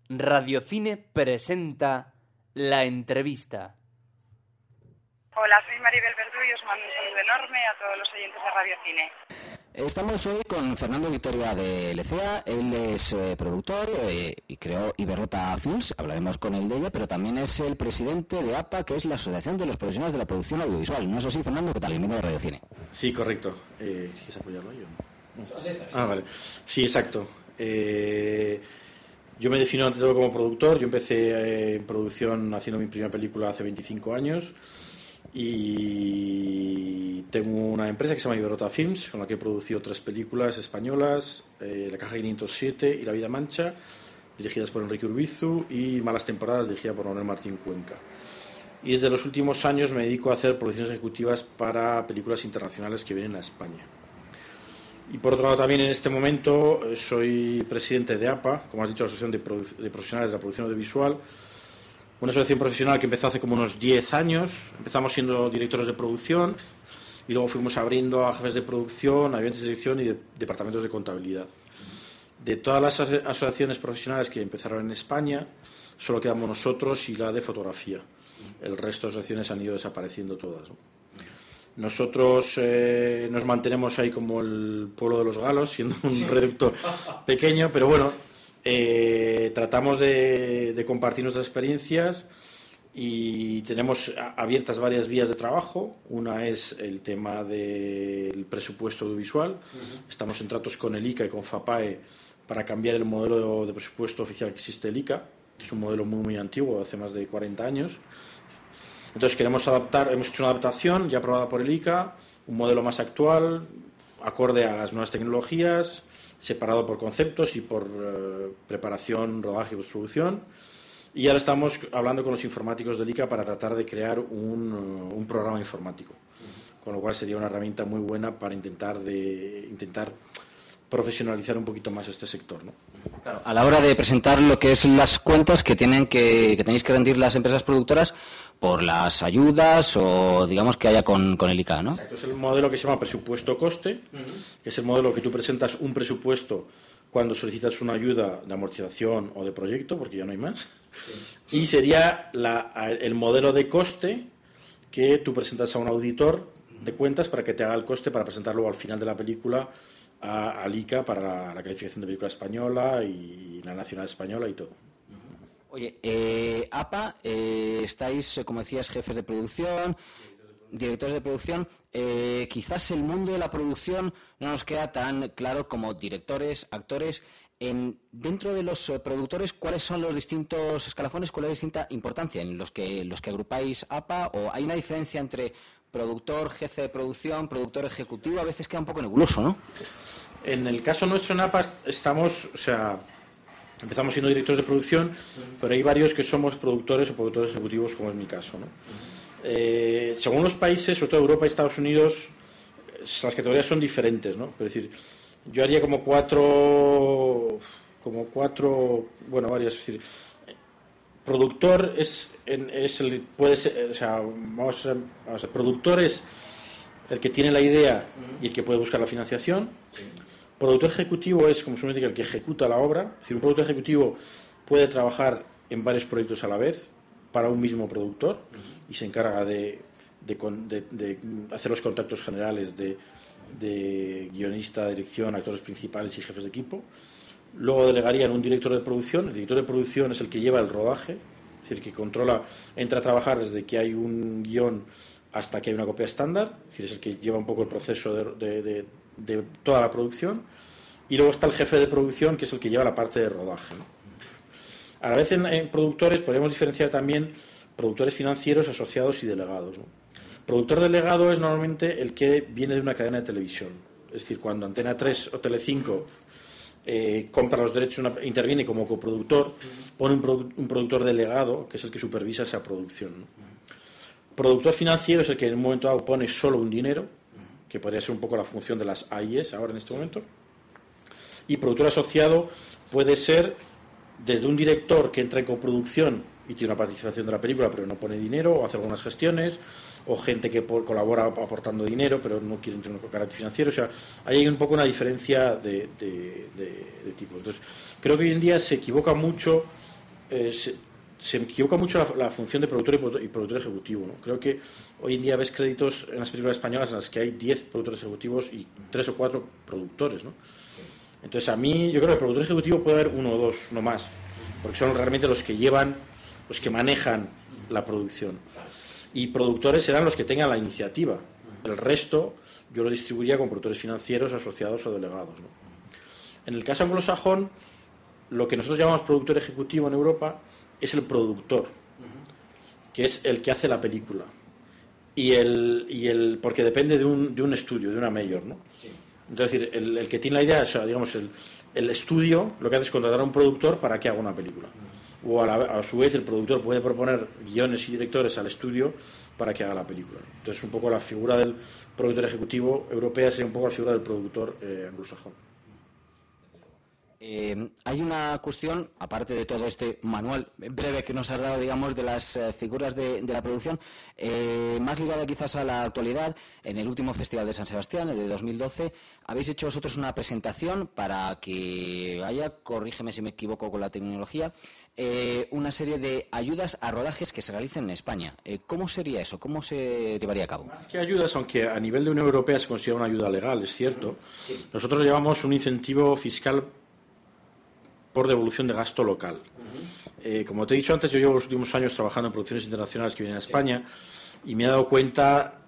Radiocine presenta La Entrevista. Hola, soy Maribel Verdú y os mando un saludo enorme a todos los oyentes de Radiocine. Estamos hoy con Fernando Vitoria de Lecea. Él es productor y creó Iberrota Films, hablaremos con él de ella, pero también es el presidente de APA, que es la Asociación de los Profesionales de la Producción Audiovisual. ¿No es así, Fernando? ¿Qué tal? Bienvenido a Radiocine. Sí, correcto. ¿Quieres apoyarlo yo? No. Vale. Sí, exacto. Yo me defino ante todo como productor. Yo empecé en producción haciendo mi primera película hace 25 años y tengo una empresa que se llama Iberrota Films, con la que he producido 3 películas españolas, La Caja 507 y La Vida Mancha, dirigidas por Enrique Urbizu, y Malas Temporadas, dirigida por Manuel Martín Cuenca. Y desde los últimos años me dedico a hacer producciones ejecutivas para películas internacionales que vienen a España. Y por otro lado también en este momento soy presidente de APA, como has dicho, la Asociación de Profesionales de la Producción Audiovisual, una asociación profesional que empezó hace como unos 10 años. Empezamos siendo directores de producción y luego fuimos abriendo a jefes de producción, a ayudantes de dirección y de departamentos de contabilidad. De todas las asociaciones profesionales que empezaron en España, solo quedamos nosotros y la de fotografía. El resto de asociaciones han ido desapareciendo todas, ¿no? Nosotros nos mantenemos ahí como el pueblo de los galos, siendo un reducto pequeño, pero bueno, tratamos de compartir nuestras experiencias y tenemos abiertas varias vías de trabajo. Una es el tema del presupuesto audiovisual. Estamos en tratos con el ICA y con FAPAE para cambiar el modelo de presupuesto oficial que existe el ICA, que es un modelo muy antiguo, hace más de 40 años. Entonces queremos adaptar, hemos hecho una adaptación ya aprobada por el ICA, un modelo más actual, acorde a las nuevas tecnologías, separado por conceptos y por preparación, rodaje y postproducción. Y ahora estamos hablando con los informáticos del ICA para tratar de crear un programa informático, con lo cual sería una herramienta muy buena para intentar profesionalizar un poquito más este sector, ¿no? Claro, a la hora de presentar lo que es las cuentas que tenéis que rendir las empresas productoras por las ayudas o digamos que haya con el ICA, ¿no? Exacto, es el modelo que se llama presupuesto-coste, que es el modelo que tú presentas un presupuesto cuando solicitas una ayuda de amortización o de proyecto, porque ya no hay más, y sería el modelo de coste que tú presentas a un auditor de cuentas para que te haga el coste para presentarlo al final de la película al ICA para la calificación de película española y la nacional española y todo. Oye, APA, estáis, como decías, jefes de producción, directores de producción. Quizás el mundo de la producción no nos queda tan claro como directores, actores. Dentro de los productores, ¿cuáles son los distintos escalafones? ¿Cuál es la distinta importancia en los que agrupáis APA? ¿O hay una diferencia entre productor, jefe de producción, productor ejecutivo? A veces queda un poco nebuloso, ¿no? En el caso nuestro en APA empezamos siendo directores de producción, pero hay varios que somos productores o productores ejecutivos, como es mi caso, ¿no? Según los países, sobre todo Europa y Estados Unidos, las categorías son diferentes, ¿no? Es decir, yo haría como cuatro, varias. Es decir, productor productor es el que tiene la idea y el que puede buscar la financiación. Productor ejecutivo es, como se dice, el que ejecuta la obra. Es decir, un productor ejecutivo puede trabajar en varios proyectos a la vez para un mismo productor y se encarga de hacer los contactos generales de guionista, dirección, actores principales y jefes de equipo. Luego delegaría en un director de producción. El director de producción es el que lleva el rodaje, es decir, que entra a trabajar desde que hay un guión hasta que hay una copia estándar, es decir, es el que lleva un poco el proceso de toda la producción. Y luego está el jefe de producción, que es el que lleva la parte de rodaje, ¿no? A la vez en productores podemos diferenciar también productores financieros, asociados y delegados, ¿no? Productor delegado es normalmente el que viene de una cadena de televisión, es decir, cuando Antena 3 o Telecinco compra los derechos, interviene como coproductor, pone un productor delegado, que es el que supervisa esa producción, ¿no? Productor financiero es el que en un momento dado pone solo un dinero, que podría ser un poco la función de las AIS ahora en este momento. Y productor asociado puede ser desde un director que entra en coproducción y tiene una participación de la película pero no pone dinero o hace algunas gestiones, o gente que colabora aportando dinero pero no quiere tener un carácter financiero. O sea, ahí hay un poco una diferencia de tipo. Entonces, creo que hoy en día se equivoca mucho se equivoca mucho la función de productor y productor ejecutivo, ¿no? Creo que hoy en día ves créditos en las películas españolas en las que hay 10 productores ejecutivos y 3 o 4 productores, ¿no? Entonces, a mí, yo creo que el productor ejecutivo puede haber 1 o 2, no más, porque son realmente los que llevan, los que manejan la producción. Y productores serán los que tengan la iniciativa. El resto yo lo distribuiría con productores financieros, asociados o delegados, ¿no? En el caso anglosajón, lo que nosotros llamamos productor ejecutivo en Europa es el productor, que es el que hace la película. Porque depende de un estudio, de una mayor, ¿no? Sí. Entonces, el que tiene la idea, o sea, digamos, el estudio lo que hace es contratar a un productor para que haga una película. O a su vez el productor puede proponer guiones y directores al estudio para que haga la película. Entonces, un poco la figura del productor ejecutivo europea sería un poco la figura del productor anglosajón. Hay una cuestión, aparte de todo este manual breve que nos has dado, digamos, de las figuras de la producción, más ligada quizás a la actualidad. En el último Festival de San Sebastián, el de 2012, habéis hecho vosotros una presentación para que haya, corrígeme si me equivoco con la terminología, una serie de ayudas a rodajes que se realicen en España. ¿Cómo sería eso? ¿Cómo se llevaría a cabo? Más que ayudas, aunque a nivel de Unión Europea se considera una ayuda legal, es cierto, sí. Nosotros llevamos un incentivo fiscal por devolución de gasto local. Como te he dicho antes, yo llevo los últimos años trabajando en producciones internacionales que vienen a España y me he dado cuenta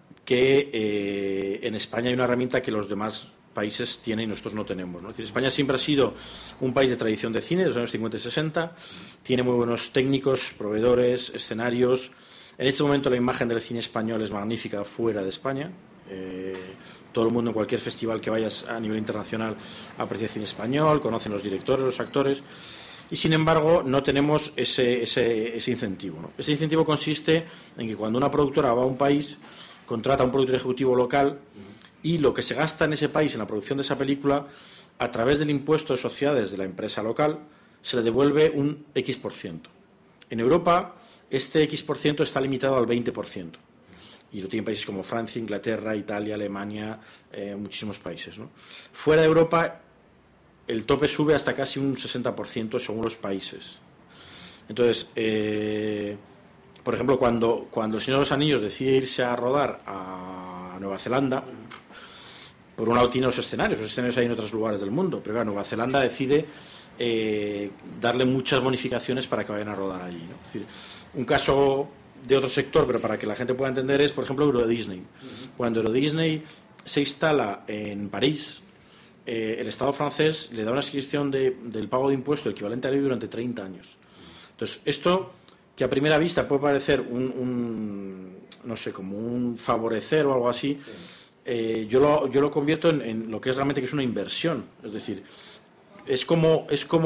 que en España hay una herramienta que los demás países tienen y nosotros no tenemos, ¿no? Es decir, España siempre ha sido un país de tradición de cine de los años 50 y 60, tiene muy buenos técnicos, proveedores, escenarios. En este momento la imagen del cine español es magnífica fuera de España. Todo el mundo en cualquier festival que vayas a nivel internacional aprecia el cine español, conocen los directores, los actores, y sin embargo no tenemos ese incentivo, ¿no? Ese incentivo consiste en que cuando una productora va a un país, contrata a un productor ejecutivo local y lo que se gasta en ese país en la producción de esa película, a través del impuesto de sociedades de la empresa local, se le devuelve un X%. En Europa este X% está limitado al 20%. Y lo tienen países como Francia, Inglaterra, Italia, Alemania, muchísimos países, ¿no? Fuera de Europa, el tope sube hasta casi un 60% según los países. Entonces, por ejemplo, cuando El Señor de los Anillos decide irse a rodar a Nueva Zelanda, por un lado tiene los escenarios hay en otros lugares del mundo, pero claro, Nueva Zelanda decide darle muchas bonificaciones para que vayan a rodar allí, ¿no? Es decir, un caso de otro sector, pero para que la gente pueda entender, es, por ejemplo, Euro Disney. Cuando Euro Disney se instala en París, el Estado francés le da una inscripción del pago de impuesto equivalente a ley durante 30 años. Entonces, esto, que a primera vista puede parecer no sé, como un favorecer o algo así, yo lo convierto en lo que es realmente, que es una inversión. Es decir, es como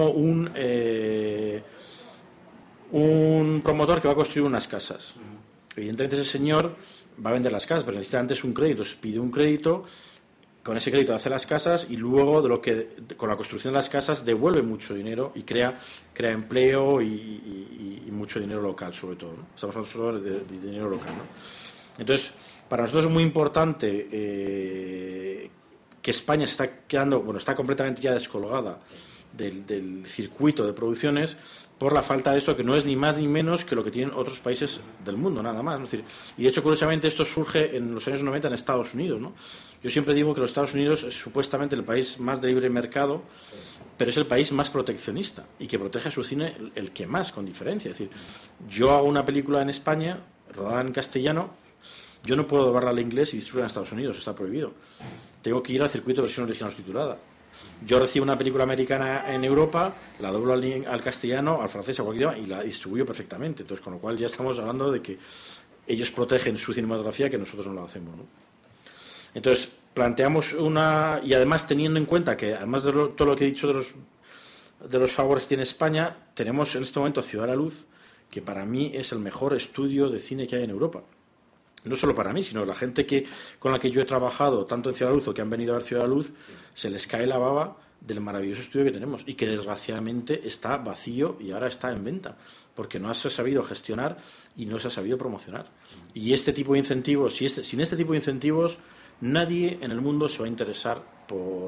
un promotor que va a construir unas casas. Evidentemente ese señor va a vender las casas, pero necesita antes un crédito. Pide un crédito, con ese crédito hace las casas y luego con la construcción de las casas devuelve mucho dinero y crea empleo y mucho dinero local, sobre todo, ¿no? Estamos hablando solo de dinero local, ¿no? Entonces, para nosotros es muy importante que España se está completamente ya descolgada del circuito de producciones, por la falta de esto, que no es ni más ni menos que lo que tienen otros países del mundo, nada más. Es decir, y de hecho, curiosamente, esto surge en los años 90 en Estados Unidos, ¿no? Yo siempre digo que los Estados Unidos es supuestamente el país más de libre mercado, pero es el país más proteccionista y que protege a su cine el que más, con diferencia. Es decir, yo hago una película en España, rodada en castellano, yo no puedo doblarla al inglés y distribuirla en Estados Unidos, está prohibido. Tengo que ir al circuito de versión original subtitulada. Yo recibo una película americana en Europa, la doblo al castellano, al francés, a cualquier idioma, y la distribuyo perfectamente. Entonces, con lo cual ya estamos hablando de que ellos protegen su cinematografía, que nosotros no lo hacemos, ¿no? Entonces, planteamos y además teniendo en cuenta que, además de todo lo que he dicho de los favores que tiene España, tenemos en este momento Ciudad de la Luz, que para mí es el mejor estudio de cine que hay en Europa. No solo para mí, sino la gente con la que yo he trabajado, tanto en Ciudad de la Luz o que han venido a ver Ciudad de la Luz, se les cae la baba del maravilloso estudio que tenemos y que desgraciadamente está vacío y ahora está en venta, porque no se ha sabido gestionar y no se ha sabido promocionar. Y este tipo de incentivos, sin este tipo de incentivos, nadie en el mundo se va a interesar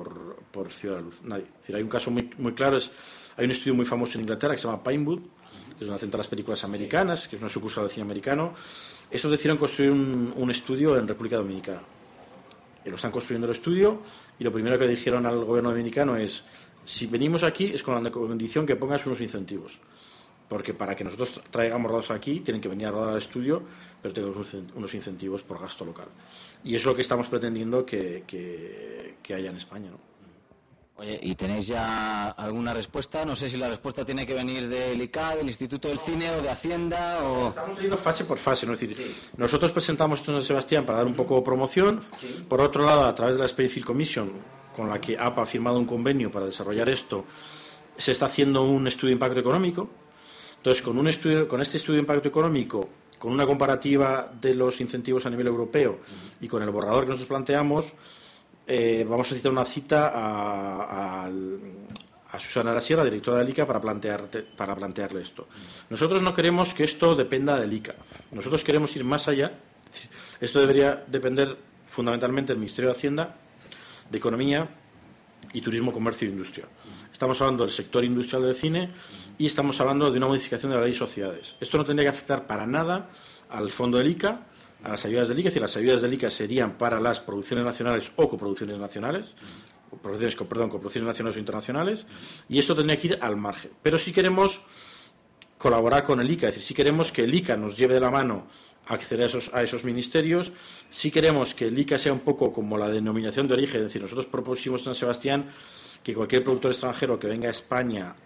por Ciudad de la Luz. Nadie. Es decir, hay un caso muy, muy claro, hay un estudio muy famoso en Inglaterra que se llama Pinewood, que es una centro de las películas americanas, que es una sucursal del cine americano. Estos decidieron construir un estudio en República Dominicana. Lo están construyendo el estudio y lo primero que dijeron al gobierno dominicano es: si venimos aquí es con la condición que pongas unos incentivos, porque para que nosotros traigamos rodados aquí tienen que venir a rodar al estudio, pero tenemos unos incentivos por gasto local. Y eso es lo que estamos pretendiendo que haya en España, ¿no? Oye, ¿y tenéis ya alguna respuesta? No sé si la respuesta tiene que venir del ICA, del Instituto del Cine o de Hacienda o... Estamos yendo fase por fase, ¿no? Es decir, nosotros presentamos esto en San Sebastián para dar un poco de promoción. Por otro lado, a través de la Space Film Commission, con la que APA ha firmado un convenio para desarrollar esto, se está haciendo un estudio de impacto económico. Entonces, con este estudio de impacto económico, con una comparativa de los incentivos a nivel europeo y con el borrador que nosotros planteamos, vamos a citar una cita a Susana de la Sierra, directora del ICA, para plantearle esto. Nosotros no queremos que esto dependa del ICA. Nosotros queremos ir más allá. Esto debería depender fundamentalmente del Ministerio de Hacienda, de Economía y Turismo, Comercio e Industria. Estamos hablando del sector industrial del cine y estamos hablando de una modificación de la ley de sociedades. Esto no tendría que afectar para nada al fondo del ICA, a las ayudas del ICA. Es decir, las ayudas del ICA serían para las producciones nacionales o coproducciones nacionales, coproducciones nacionales o internacionales, y esto tendría que ir al margen. Pero si queremos colaborar con el ICA, es decir, si queremos que el ICA nos lleve de la mano a acceder a esos ministerios, si queremos que el ICA sea un poco como la denominación de origen, es decir, nosotros propusimos en San Sebastián que cualquier productor extranjero que venga a España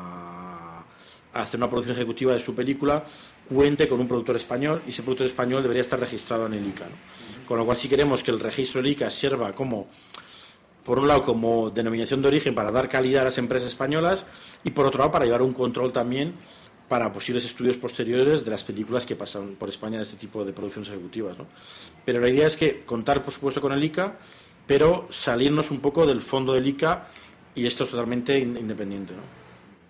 a hacer una producción ejecutiva de su película cuente con un productor español, y ese productor español debería estar registrado en el ICA, ¿no? Con lo cual, si queremos que el registro del ICA sirva como, por un lado, como denominación de origen para dar calidad a las empresas españolas, y por otro lado, para llevar un control también para posibles estudios posteriores de las películas que pasan por España de este tipo de producciones ejecutivas, ¿no? Pero la idea es que contar, por supuesto, con el ICA, pero salirnos un poco del fondo del ICA, y esto es totalmente independiente, ¿no?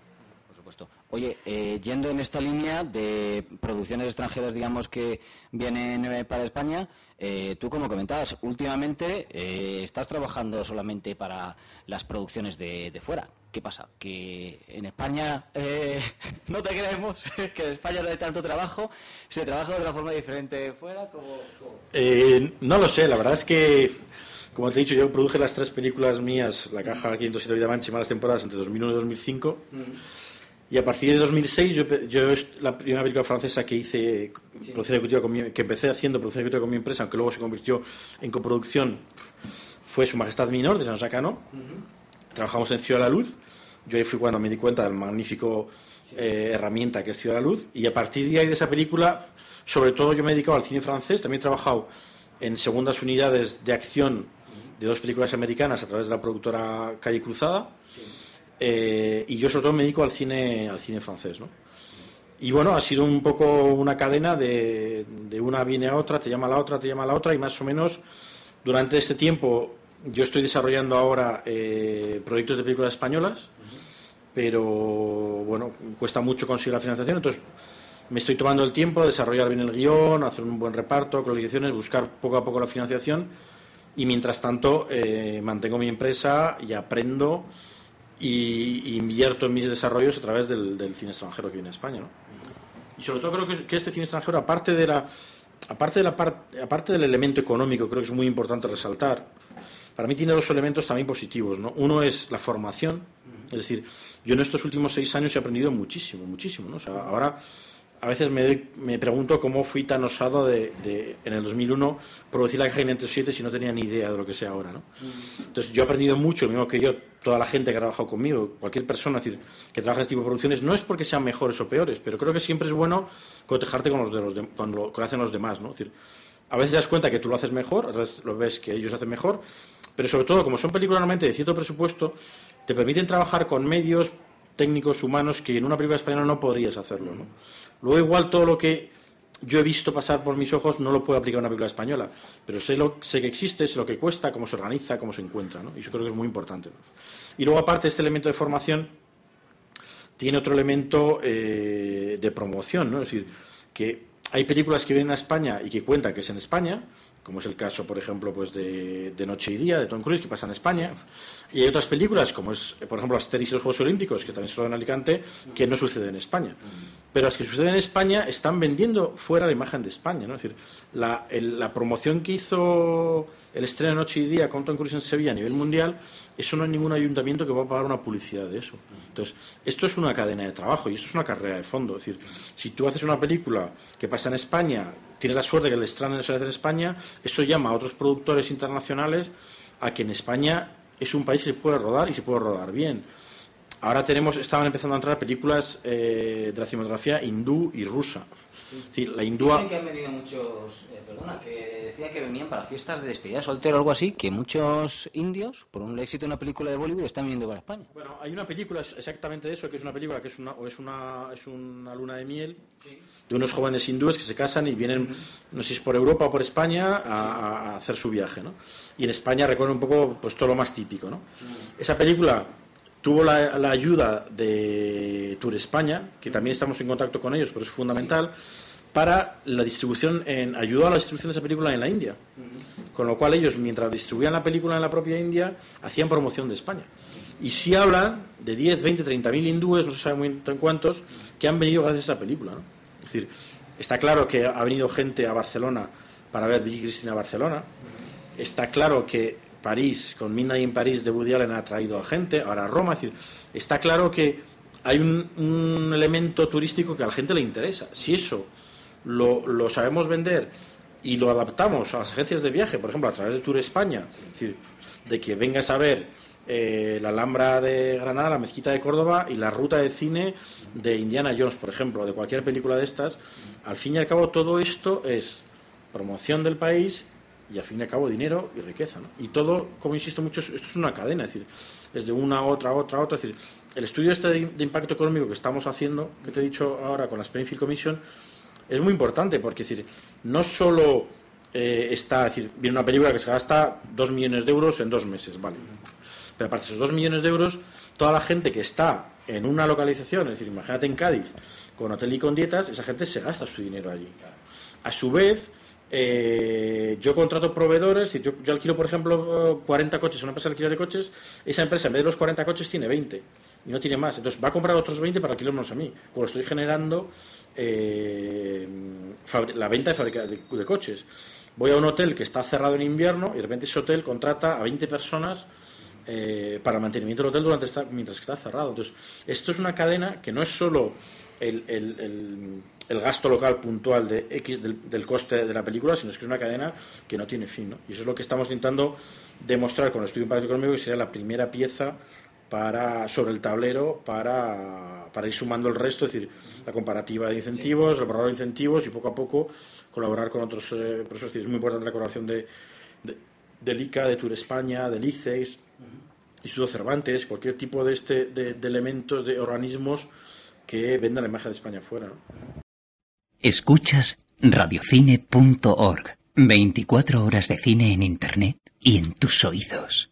Oye, yendo en esta línea de producciones extranjeras, digamos, que vienen para España, tú, como comentabas, últimamente estás trabajando solamente para las producciones de fuera. ¿Qué pasa? ¿Que en España no te creemos? ¿Que en España no hay tanto trabajo? ¿Se trabaja de otra forma diferente fuera? No lo sé, la verdad es que, como te he dicho, yo produje las 3 películas mías, La Caja 507, Vida Mancha y Malas Temporadas, entre 2001 y 2005. Y a partir de 2006, yo la primera película francesa que hice, producción ejecutiva que empecé haciendo producción ejecutiva con mi empresa, aunque luego se convirtió en coproducción, fue Su Majestad Minor, de Jean-Jacques Hano. Trabajamos en Ciudad de la Luz. Yo ahí fui cuando me di cuenta del magnífico herramienta que es Ciudad de la Luz. Y a partir de ahí, de esa película, sobre todo yo me he dedicado al cine francés. También he trabajado en segundas unidades de acción de 2 películas americanas a través de la productora Calle Cruzada. Y yo sobre todo me dedico al cine francés, ¿no? Y bueno, ha sido un poco una cadena de una viene a otra, te llama la otra, y más o menos durante este tiempo yo estoy desarrollando ahora proyectos de películas españolas, pero bueno, cuesta mucho conseguir la financiación, entonces me estoy tomando el tiempo de desarrollar bien el guión, hacer un buen reparto, colecciones, buscar poco a poco la financiación, y mientras tanto mantengo mi empresa y aprendo y invierto en mis desarrollos a través del cine extranjero que viene a España, ¿no? Y sobre todo creo que este cine extranjero, aparte del elemento económico, creo que es muy importante resaltar, para mí tiene 2 elementos también positivos, ¿no? Uno es la formación, es decir, yo en estos últimos 6 años he aprendido muchísimo, ¿no? O sea, ahora a veces me pregunto cómo fui tan osado de en el 2001 producir La Caja 507 si no tenía ni idea de lo que sé ahora, ¿no? Entonces yo he aprendido mucho, lo mismo que yo, toda la gente que ha trabajado conmigo, cualquier persona, es decir, que trabaja en este tipo de producciones, no es porque sean mejores o peores, pero creo que siempre es bueno cotejarte con lo que hacen los demás, ¿no? Es decir, a veces te das cuenta que tú lo haces mejor, a veces lo ves que ellos hacen mejor, pero sobre todo, como son películas normalmente de cierto presupuesto, te permiten trabajar con medios técnicos, humanos, que en una película española no podrías hacerlo, ¿no? Luego igual todo lo que yo he visto pasar por mis ojos no lo puedo aplicar a una película española, pero sé que existe, sé lo que cuesta, cómo se organiza, cómo se encuentra, ¿no? Y eso creo que es muy importante, ¿no? Y luego, aparte, este elemento de formación tiene otro elemento de promoción, ¿no? Es decir, que hay películas que vienen a España y que cuentan que es en España, como es el caso, por ejemplo, pues de Noche y Día, de Tom Cruise, que pasa en España, y hay otras películas, como es, por ejemplo, Asterix y los Juegos Olímpicos, que también se rodan en Alicante, que no sucede en España. pero las que suceden en España están vendiendo fuera la imagen de España, ¿no? Es decir, la promoción que hizo el estreno Noche y Día con Tom Cruise en Sevilla a nivel mundial, eso no hay ningún ayuntamiento que va a pagar una publicidad de eso. Entonces, esto es una cadena de trabajo y esto es una carrera de fondo. Es decir, si tú haces una película que pasa en España, tienes la suerte que el estreno no se hace en España, eso llama a otros productores internacionales a que en España es un país que se puede rodar y se puede rodar bien. Ahora estaban empezando a entrar películas de la cinematografía hindú y rusa. Es decir, la hindúa... Dicen que han venido muchos, que decía que venían para fiestas de despedida de soltero o algo así, que muchos indios, por un éxito de una película de Bollywood, están viniendo para España. Bueno, hay una película exactamente de eso, que es una película que es una luna de miel, sí, de unos jóvenes hindúes que se casan y vienen, no sé si es por Europa o por España, a hacer su viaje, ¿no? Y en España recorre un poco pues todo lo más típico, ¿no? Esa película tuvo la ayuda de Tour España, que también estamos en contacto con ellos, pero es fundamental, para la distribución, ayudó a la distribución de esa película en la India. Con lo cual ellos, mientras distribuían la película en la propia India, hacían promoción de España. Y sí hablan de 10, 20, 30.000 hindúes, no se sabe muy bien cuántos, que han venido gracias a esa película, ¿no? Es decir, está claro que ha venido gente a Barcelona para ver Vicky Cristina Barcelona. Está claro que París, con Midnight in París de Woody Allen, ha atraído a gente, ahora a Roma. Es decir, está claro que hay un elemento turístico que a la gente le interesa. Si eso lo sabemos vender y lo adaptamos a las agencias de viaje, por ejemplo, a través de Tour España, es decir, de que vengas a ver la Alhambra de Granada, la Mezquita de Córdoba y la ruta de cine de Indiana Jones, por ejemplo, de cualquier película de estas, al fin y al cabo todo esto es promoción del país y al fin y al cabo dinero y riqueza, ¿no? Y todo, como insisto mucho, esto es una cadena, es decir, es de una a otra, es decir, el estudio este de impacto económico que estamos haciendo, que te he dicho ahora con la Springfield Commission, es muy importante porque, es decir, no solo viene una película que se gasta 2 millones de euros en 2 meses, vale, pero aparte de esos 2 millones de euros, toda la gente que está en una localización, es decir, imagínate en Cádiz, con hotel y con dietas, esa gente se gasta su dinero allí. A su vez, yo contrato proveedores, es decir, yo alquilo, por ejemplo, 40 coches a una empresa de alquiler de coches, esa empresa en vez de los 40 coches tiene 20 y no tiene más, entonces va a comprar otros 20 para alquilarlos a mí, cuando estoy generando la venta de coches. Voy a un hotel que está cerrado en invierno y de repente ese hotel contrata a 20 personas para el mantenimiento del hotel mientras que está cerrado. Entonces, esto es una cadena que no es solo el gasto local puntual de X del coste de la película, sino es que es una cadena que no tiene fin, ¿no? Y eso es lo que estamos intentando demostrar con el estudio de impacto económico, que sería la primera pieza sobre el tablero para ir sumando el resto, es decir, la comparativa de incentivos, el programa de incentivos y poco a poco colaborar con otros profesores. Es decir, es muy importante la colaboración del ICA, de Tour España, del ICEX, Instituto Cervantes, cualquier tipo de elementos, de organismos que vendan la imagen de España fuera, ¿no? Escuchas radiocine.org. 24 horas de cine en Internet y en tus oídos.